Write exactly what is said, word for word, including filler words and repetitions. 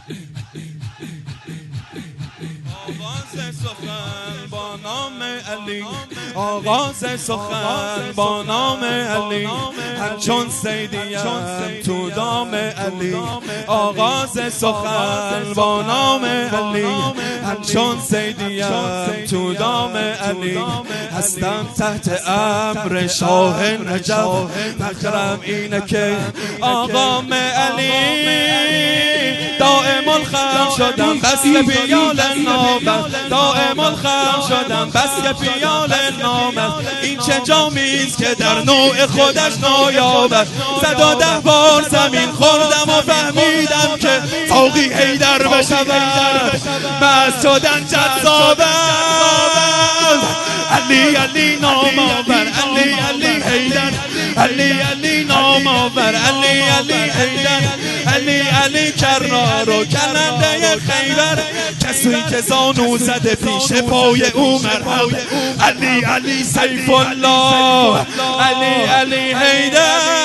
سخن با نام علی، آغاز سخن با نام علی، همچون سیدیم تو دام علی. آغاز سخن با نام علی، همچون سیدیم تو دام علی. هستم تحت امر شاه نجف، فخرم اینه که آقام علی. دائم الخم شدم بس که پیال نامت، دائم الخم شدم بس که پیال نامت. این چه جامیست که در نوع خودش نایابد. صد و ده بار زمین خوردم و فهمیدم که ساقی حیدر بشود، مست شدن جذابم. علی علی نام آور، علی علی حیدر، علی علی نام آور، علی علی حیدر، علی علی کرار و کننده خیبر. کسی که زانو زده پیش پای او مرهم. علی علی سیف الله، علی علی حیدر.